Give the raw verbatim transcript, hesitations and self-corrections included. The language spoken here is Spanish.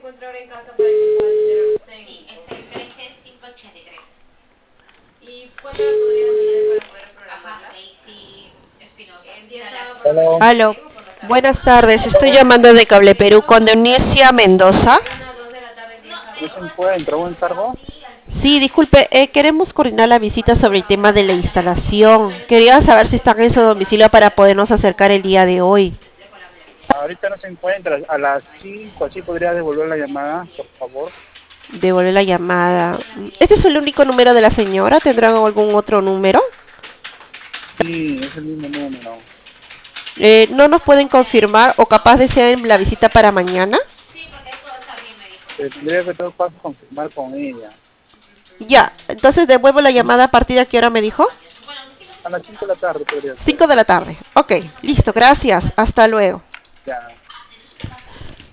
encuentra ahora en casa para que pueda atender a usted. Sí, es el trece cinco ochenta y tres. ¿Y cuándo la podría tener para poder programarla? Ajá, Daisy Espinosa. El día sábado por la Hello. mañana Aló, también o por la tarde. buenas tardes, estoy llamando de Cable Perú con Eunicia Mendoza. Una, dos de la tarde el día No, sábado. ¿No se encuentra un encargo? Sí, disculpe, eh, queremos coordinar la visita sobre el tema de la instalación. Quería saber si están en su domicilio para podernos acercar el día de hoy. Ahorita no se encuentra. A las cinco, así podría devolver la llamada, por favor. Devolver la llamada. ¿Este es el único número de la señora? ¿Tendrán algún otro número? Sí, es el mismo número. Eh, ¿no nos pueden confirmar o capaz desean la visita para mañana? sí, porque todo está bien, me dijo. Eh, Tendría que todo paso confirmar con ella. Ya, entonces devuelvo la llamada a partir de a qué hora me dijo. Bueno, decimos A las cinco de la tarde podría ser. cinco de la tarde. Ok, listo, gracias. Hasta luego. Ya.